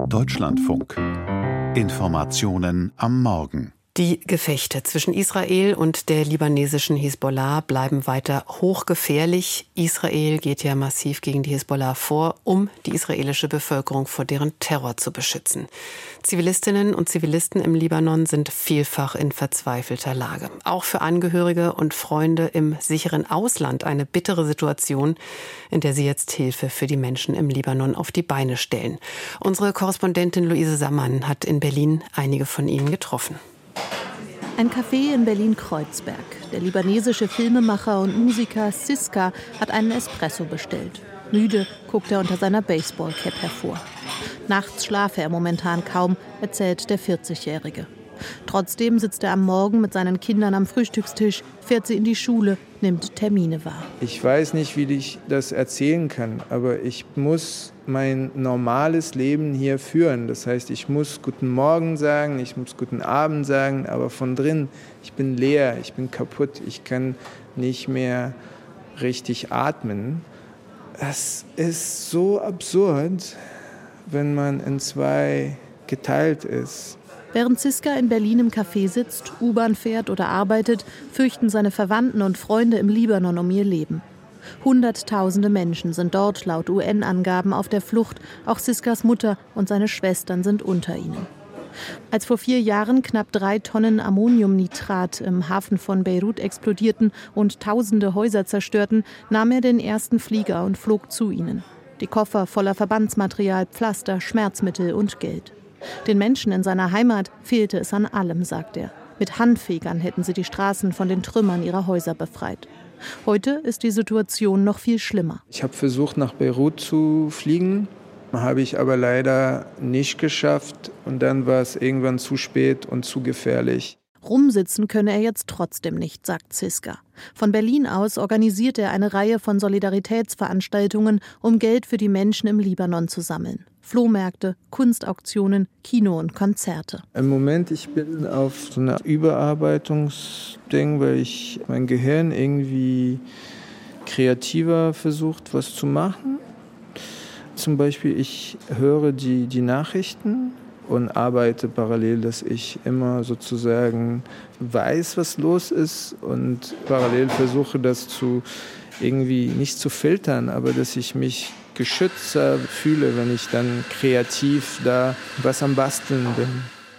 Deutschlandfunk. Informationen am Morgen. Die Gefechte zwischen Israel und der libanesischen Hisbollah bleiben weiter hochgefährlich. Israel geht ja massiv gegen die Hisbollah vor, um die israelische Bevölkerung vor deren Terror zu beschützen. Zivilistinnen und Zivilisten im Libanon sind vielfach in verzweifelter Lage. Auch für Angehörige und Freunde im sicheren Ausland eine bittere Situation, in der sie jetzt Hilfe für die Menschen im Libanon auf die Beine stellen. Unsere Korrespondentin Luise Sammann hat in Berlin einige von ihnen getroffen. Ein Café in Berlin-Kreuzberg. Der libanesische Filmemacher und Musiker Siska hat einen Espresso bestellt. Müde guckt er unter seiner Baseballcap hervor. Nachts schlafe er momentan kaum, erzählt der 40-Jährige. Trotzdem sitzt er am Morgen mit seinen Kindern am Frühstückstisch, fährt sie in die Schule, nimmt Termine wahr. Ich weiß nicht, wie ich das erzählen kann, aber ich muss mein normales Leben hier führen. Das heißt, ich muss Guten Morgen sagen, ich muss Guten Abend sagen, aber von drin, ich bin leer, ich bin kaputt, ich kann nicht mehr richtig atmen. Es ist so absurd, wenn man in zwei geteilt ist. Während Siska in Berlin im Café sitzt, U-Bahn fährt oder arbeitet, fürchten seine Verwandten und Freunde im Libanon um ihr Leben. Hunderttausende Menschen sind dort laut UN-Angaben auf der Flucht. Auch Siskas Mutter und seine Schwestern sind unter ihnen. Als vor 4 Jahren knapp 3 Tonnen Ammoniumnitrat im Hafen von Beirut explodierten und tausende Häuser zerstörten, nahm er den ersten Flieger und flog zu ihnen. Die Koffer voller Verbandsmaterial, Pflaster, Schmerzmittel und Geld. Den Menschen in seiner Heimat fehlte es an allem, sagt er. Mit Handfegern hätten sie die Straßen von den Trümmern ihrer Häuser befreit. Heute ist die Situation noch viel schlimmer. Ich habe versucht, nach Beirut zu fliegen, habe ich aber leider nicht geschafft. Und dann war es irgendwann zu spät und zu gefährlich. Rumsitzen könne er jetzt trotzdem nicht, sagt Siska. Von Berlin aus organisiert er eine Reihe von Solidaritätsveranstaltungen, um Geld für die Menschen im Libanon zu sammeln. Flohmärkte, Kunstauktionen, Kino und Konzerte. Im Moment, ich bin auf so einer Überarbeitungsding, weil ich mein Gehirn irgendwie kreativer versucht, was zu machen. Zum Beispiel, ich höre die Nachrichten und arbeite parallel, dass ich immer sozusagen weiß, was los ist und parallel versuche, das irgendwie nicht zu filtern, aber dass ich mich geschützter fühle, wenn ich dann kreativ da was am Basteln bin.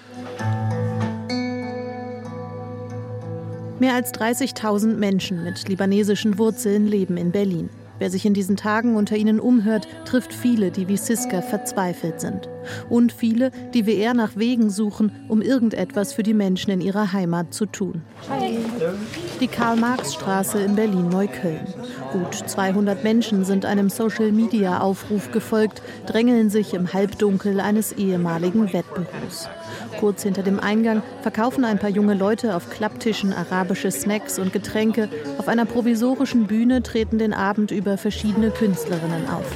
Mehr als 30.000 Menschen mit libanesischen Wurzeln leben in Berlin. Wer sich in diesen Tagen unter ihnen umhört, trifft viele, die wie Siska verzweifelt sind. Und viele, die wie er nach Wegen suchen, um irgendetwas für die Menschen in ihrer Heimat zu tun. Hi. Die Karl-Marx-Straße in Berlin-Neukölln. Gut 200 Menschen sind einem Social-Media-Aufruf gefolgt, drängeln sich im Halbdunkel eines ehemaligen Wettbüros. Kurz hinter dem Eingang verkaufen ein paar junge Leute auf Klapptischen arabische Snacks und Getränke. Auf einer provisorischen Bühne treten den Abend über verschiedene Künstlerinnen auf.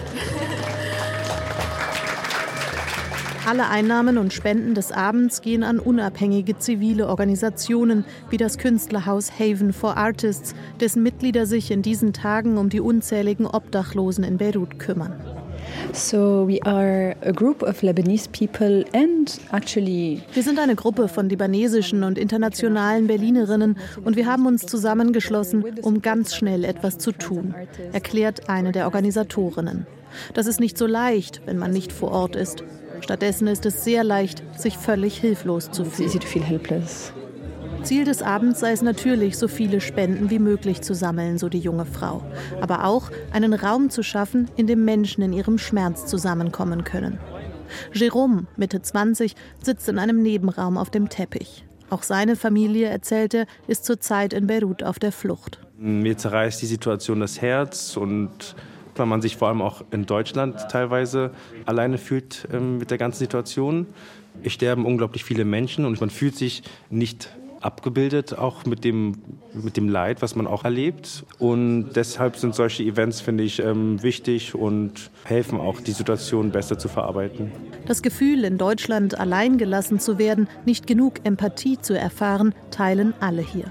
Alle Einnahmen und Spenden des Abends gehen an unabhängige zivile Organisationen wie das Künstlerhaus Haven for Artists, dessen Mitglieder sich in diesen Tagen um die unzähligen Obdachlosen in Beirut kümmern. So we are a group of Lebanese people and actually Wir sind eine Gruppe von libanesischen und internationalen Berlinerinnen und wir haben uns zusammengeschlossen, um ganz schnell etwas zu tun, erklärt eine der Organisatorinnen. Das ist nicht so leicht, wenn man nicht vor Ort ist. Stattdessen ist es sehr leicht, sich völlig hilflos zu fühlen. Ziel des Abends sei es natürlich, so viele Spenden wie möglich zu sammeln, so die junge Frau. Aber auch einen Raum zu schaffen, in dem Menschen in ihrem Schmerz zusammenkommen können. Jérôme, Mitte 20, sitzt in einem Nebenraum auf dem Teppich. Auch seine Familie, erzählt er, ist zurzeit in Beirut auf der Flucht. Mir zerreißt die Situation das Herz und weil man sich vor allem auch in Deutschland teilweise alleine fühlt mit der ganzen Situation. Es sterben unglaublich viele Menschen und man fühlt sich nicht abgebildet, auch mit dem Leid, was man auch erlebt. Und deshalb sind solche Events, finde ich, wichtig und helfen auch, die Situation besser zu verarbeiten. Das Gefühl, in Deutschland allein gelassen zu werden, nicht genug Empathie zu erfahren, teilen alle hier.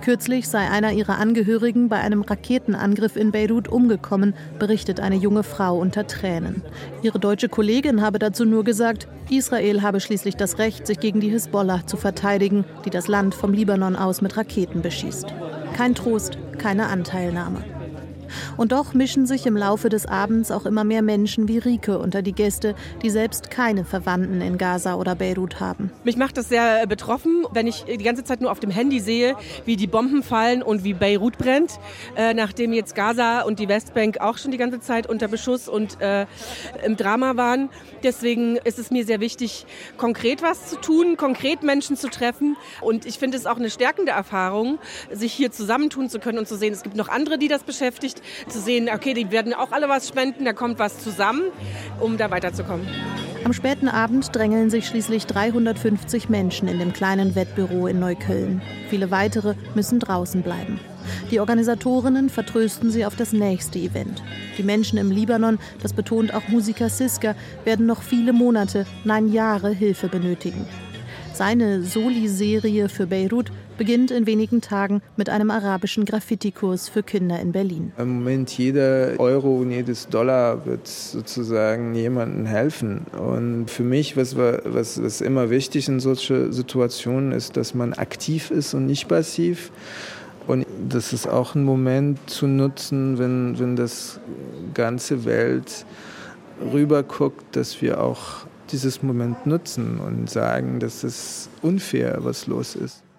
Kürzlich sei einer ihrer Angehörigen bei einem Raketenangriff in Beirut umgekommen, berichtet eine junge Frau unter Tränen. Ihre deutsche Kollegin habe dazu nur gesagt, Israel habe schließlich das Recht, sich gegen die Hisbollah zu verteidigen, die das Land vom Libanon aus mit Raketen beschießt. Kein Trost, keine Anteilnahme. Und doch mischen sich im Laufe des Abends auch immer mehr Menschen wie Rike unter die Gäste, die selbst keine Verwandten in Gaza oder Beirut haben. Mich macht das sehr betroffen, wenn ich die ganze Zeit nur auf dem Handy sehe, wie die Bomben fallen und wie Beirut brennt, nachdem jetzt Gaza und die Westbank auch schon die ganze Zeit unter Beschuss und im Drama waren. Deswegen ist es mir sehr wichtig, konkret was zu tun, konkret Menschen zu treffen. Und ich finde es auch eine stärkende Erfahrung, sich hier zusammentun zu können und zu sehen, es gibt noch andere, die das beschäftigt. Zu sehen, okay, die werden auch alle was spenden, da kommt was zusammen, um da weiterzukommen. Am späten Abend drängeln sich schließlich 350 Menschen in dem kleinen Wettbüro in Neukölln. Viele weitere müssen draußen bleiben. Die Organisatorinnen vertrösten sie auf das nächste Event. Die Menschen im Libanon, das betont auch Musiker Siska, werden noch viele Monate, nein Jahre Hilfe benötigen. Seine Soli-Serie für Beirut beginnt in wenigen Tagen mit einem arabischen Graffiti-Kurs für Kinder in Berlin. Im Moment jeder Euro und jedes Dollar wird sozusagen jemandem helfen. Und für mich, was immer wichtig in solchen Situationen ist, dass man aktiv ist und nicht passiv. Und das ist auch ein Moment zu nutzen, wenn das ganze Welt rüberguckt, dass wir auch dieses Moment nutzen und sagen, dass es unfair, was los ist.